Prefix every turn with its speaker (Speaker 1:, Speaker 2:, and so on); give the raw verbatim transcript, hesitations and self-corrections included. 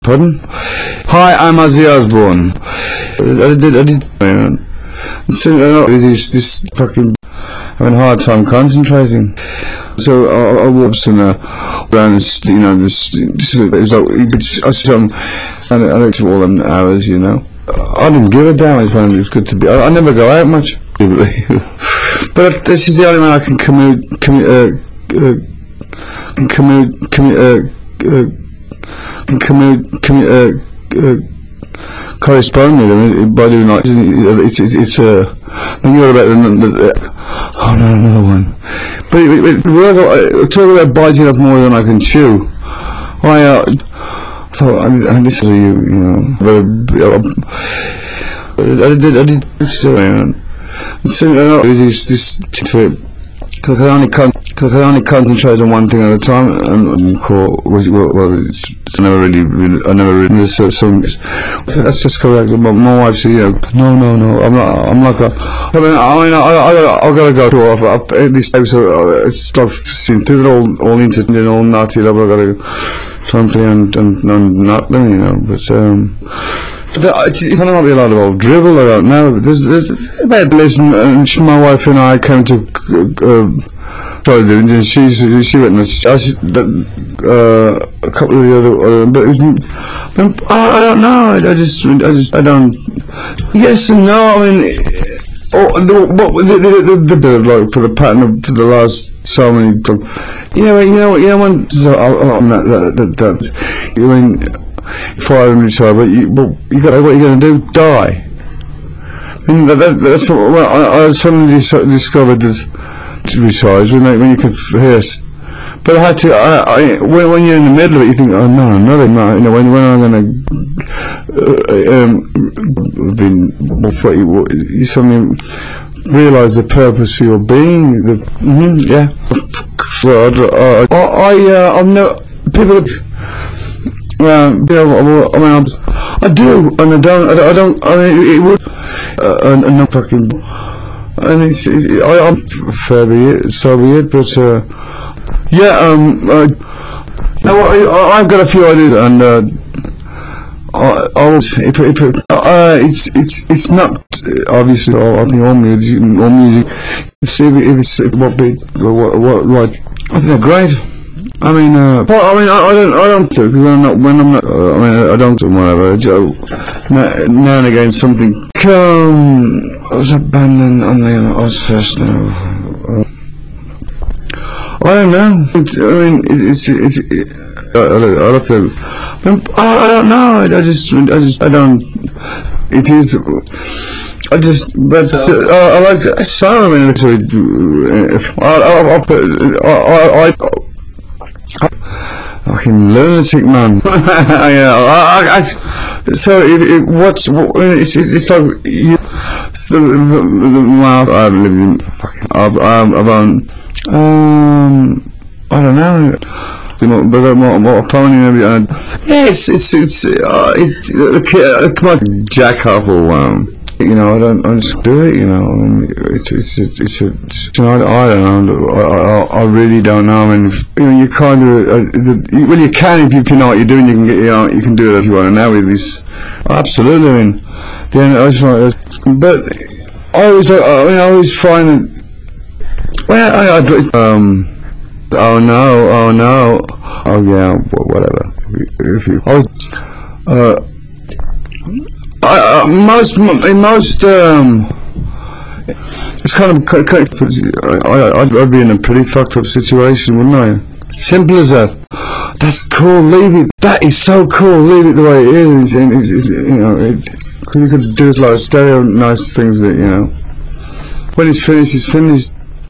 Speaker 1: Pardon? Hi, I'm Ozzy Osbourne. I did, I did, man. So, uh, this, this fucking having a hard time concentrating. So I, I walked in uh, around this, you know, this, this it was like, you could, I saw them, and I looked at all them hours, you know. I didn't give a damn, I found it was good to be, I, I never go out much. But this is the only way I can commute, commute, uh, uh, commute, commute, uh, uh, commute, commute, uh, uh, correspond with them by doing like it's it's, it's a. Uh, when you're about the, the, oh no, another one. But it, it, we're talking about biting off more than I can chew. I uh, thought, I, I this is you, you know. I did, I did. So, so uh, this this this. Because I only con cause I only concentrate on one thing at a time, and, and call, well, well, it's, it's never really, really, I never really. There's uh, some. That's just correct. My, my wife said, you know, no, no, no. I'm not. I'm like a. I mean, I mean, I, I, I, I gotta go through off. I've, at these times, uh, it's I've seen through it all, all into and all naughty. I've gotta something and and, and not them, you know. But um. It's not going to be a lot of old dribble, I don't know. There's, there's about listen, and she, my wife and I came to uh, try to do it. She, she went and she, uh, a couple of the other, uh, but, but I, I don't know. I, I just, I just, I don't. Yes and no. I mean, oh, the, what the the, the, the, the like for the pattern of for the last so many. You know, you know, you know when. So, oh, oh, that, that, that, that, I mean. Fire and retire, but you, but you got what you're going to do? Die. I mean, that, that, that's what well, I, I suddenly discovered that retires when, when you can hear. But I had to. I, I when, when you're in the middle of it, you think, oh no, no, no. You know, when when I'm going to uh, um, been you suddenly realise the purpose for your being. The, mm, yeah. Well, I, I, uh, I'm not people. Um, you know, I mean, I do, and I don't, I don't, I mean, it would, uh, and, and not fucking, and it's, it's I, I'm fair be it, so be it, but, uh, yeah, um, uh, no, I, I've got a few ideas, and, uh, I, I was, if, if, uh, it's, it's, it's not, obviously, I think all music, all music, see if it's, what be, what, what, what, I think they're great. I mean, uh, well, I mean, I, I don't, I don't do because when I'm not, when I'm not, uh, I mean, I don't do whatever. Now, now and again, something. Um, I was abandoned on the Ozfest now. Uh, I don't know. It's, I mean, it, it's, it's. It, I, I have to. I, I don't know. I, I just, I just, I don't. It is. I just, but uh, I, I like so. I mean, if I, I, I put, I, I. I Fucking lunatic man. Yeah, I, I, I, so it, it, what's what, it's, it's, it's like you, it's the, the, the, well, I've lived in fucking I've I've, I've owned, um I don't know, but I'm more, more phony and everything. Yeah, it's it's it's uh, it, uh, come on, jack off or um. You know, I don't, I just do it. You know, I mean, it's, it's, it's, it's, it's I, I don't know. I, I, I really don't know. I mean, if, you know, you kind of, uh, the, well, you can if you, if you know what you're doing. You can get, you know, you can do it if you want to. Now with this, absolutely. I mean, then I just want, but I always, I mean, I always find that. Well, I, I, um, oh no, oh no, oh yeah, whatever. If you, I was, uh. I, uh, most, in most, um, it's kind of, I, I'd, I'd be in a pretty fucked up situation, wouldn't I? Simple as that. That's cool, leave it. That is so cool, leave it the way it is. And it's, it's, you know, it, you could do it like stereo nice things that, you know, when it's finished, it's finished.